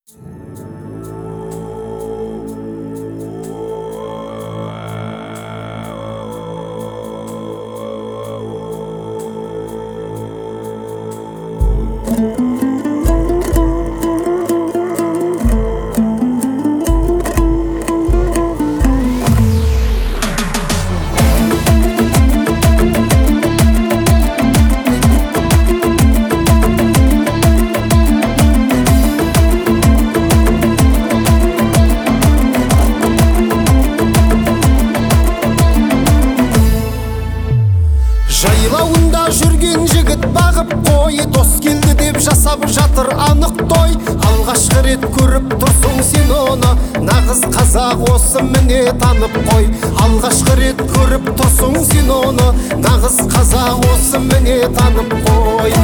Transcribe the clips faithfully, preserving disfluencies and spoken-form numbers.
Жайлауында жүрген жігіт бағып қой, дос келді деп жасап жатыр анық той. Алғашқы рет көріп тұрсың сен оны, нағыз қазақ осы міне танып қой. Алғашқы рет көріп тұрсың сен оны, нағыз қазақ осы міне танып қой.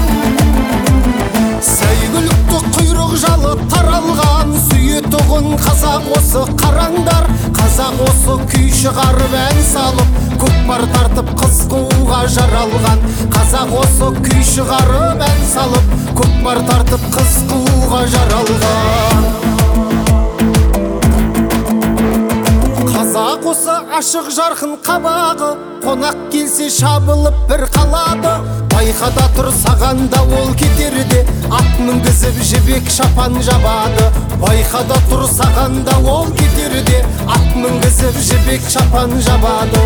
Сәйгүлікті құйрық жалы таралған, сүйетұғын қазақ осы қараңдар. Қазақ осы күй шығарып ән салып, көкпар тартып қыз қууға жаралған. Қазақ осы күй шығарып ән салып, көкпар тартып қыз қууға жаралған. Қазақ осы ашық жарқын қабағы, қонақ келсе шабылып бір қалады. Байқада тұр саған да ол кетерде, ат мінгізіп жібек шапан жабады. Байқада тұр саған да ол кетерде, ат мінгізіп жібек шапан жабады.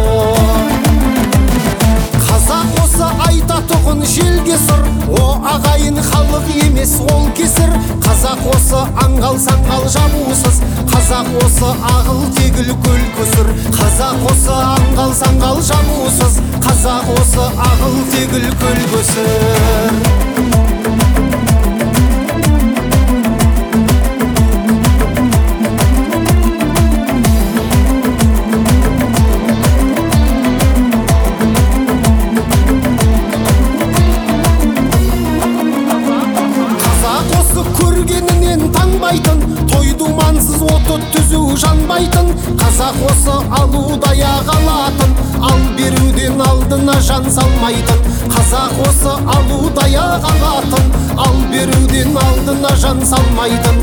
Қазақ осы айтатұғын желге сұр, о ағайын халық емес ол кесір. Қазақ осы аңғал саңғал жабусыз, қазақ осы ағыл тегіл көл көсір. Қазақ осы аңғал саңғал жабусыз, қазақ осы ағыл тегіл көл көсір. Көргенінен танбайтын, тойду мансыз оты түзу жанбайтын. Қазақ осы алудай ағалатын, ал беруден алдына жан салмайтын. Қазақ осы алудай ағалатын, ал беруден алдына жан салмайтын.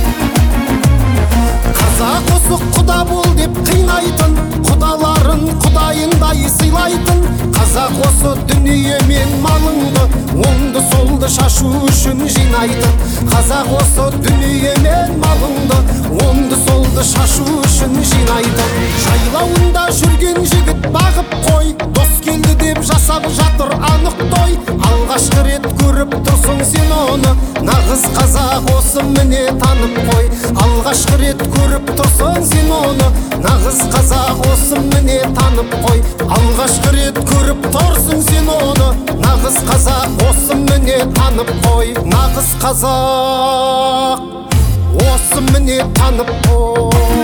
Қазақ осы құда бол деп қинайтын, құдаларын құдайындай сыйлайтын. Қазақ осы дүние мен малыңды, оңды солды шашу үшін жинайтын. Қазақ осы дүние мен малыңды, оңды солды шашу үшін жинайтын. Жайлауында жүрген жігіт бағып қой, дос келді деп жасап жатыр анық той. Алғашқы рет көріп тұрсың сен оны, нағыз қазақ осы міне танып қой. Алғашқы рет көріп тұрсың сен оны, нағыз қазақ осы міне танып қой. Алғашқы рет көріп тұрсың сен оны, нағыз қазақ осы міне танып қой. Нағыз қазақ осы міне танып қой.